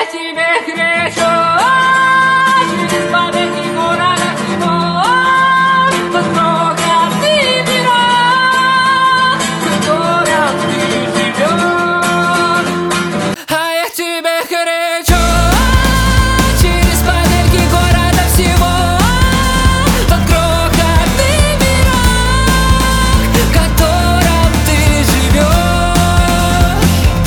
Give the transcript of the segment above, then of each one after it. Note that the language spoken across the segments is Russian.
я тебе кричу через помехи города всего, проклятый мирок, в котором ты живешь. А я тебе кричу через помехи города всего, проклятый мирок, в котором ты живешь.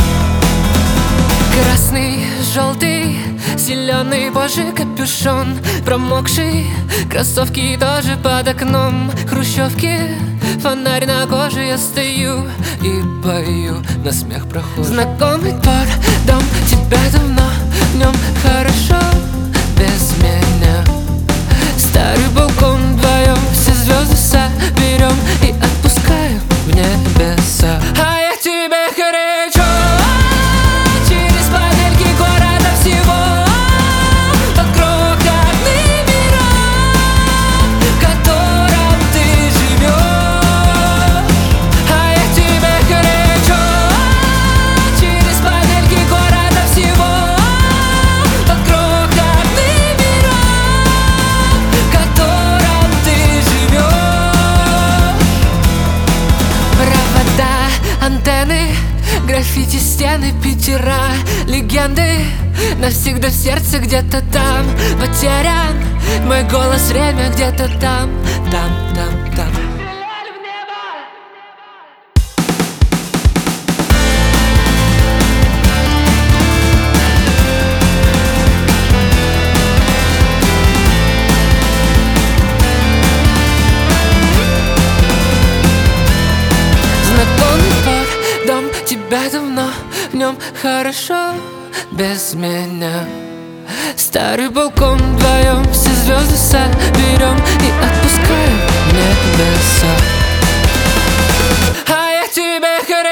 Красный, желтый, зеленый, божий капюшон, промокший, кроссовки тоже под окном, хрущевки, фонарь на коже, я стою и пою на смех прохожих. Знакомый двор, дом, тебя давно, в нем хорошо без меня. Старый балкон, вдвоем все звезды соберем и отпускаем в небеса. А я тебе кричу через панельки города всего, проклятый мирок, в котором ты живешь. А я тебе кричу через панельки города всего, проклятый мирок, в котором ты живешь. Провода, антенны, граффити, стены, Питера, легенды навсегда в сердце где-то там потерян. Мой голос, время где-то там, там, там, там. Знакомый двор, дом, тебя давно, в нем хорошо без меня. Старый балкон, вдвоем все звезды соберем и отпускаем в небеса. А я тебе